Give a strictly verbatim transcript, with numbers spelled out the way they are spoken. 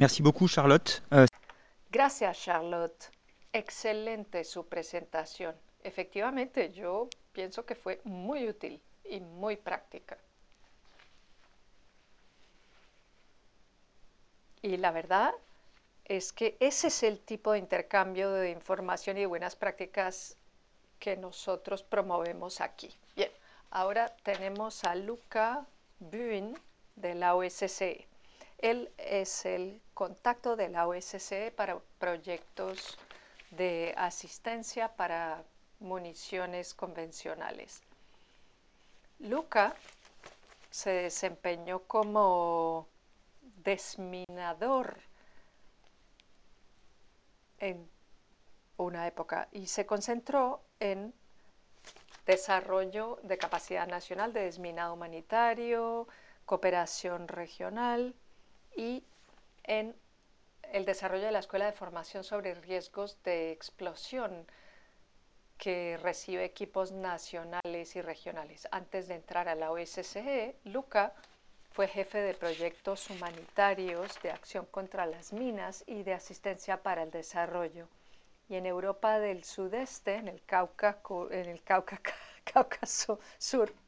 Merci beaucoup, Charlotte. Euh, Gracias, Charlotte. Excelente su presentación. Efectivamente, yo pienso que fue muy útil y muy práctica. Y la verdad es que ese es el tipo de intercambio de información y de buenas prácticas que nosotros promovemos aquí. Bien, ahora tenemos a Luca Buin de la O S C E. Él es el contacto de la O S C E para proyectos de asistencia para municiones convencionales. Luca se desempeñó como desminador en una época y se concentró en desarrollo de capacidad nacional de desminado humanitario, cooperación regional y en el desarrollo de la Escuela de Formación sobre Riesgos de Explosión, que recibe equipos nacionales y regionales. Antes de entrar a la O S C E, Luca fue jefe de proyectos humanitarios de acción contra las minas y de asistencia para el desarrollo. Y en Europa del Sudeste, en el Cáucaso, en el Cáucaso Sur,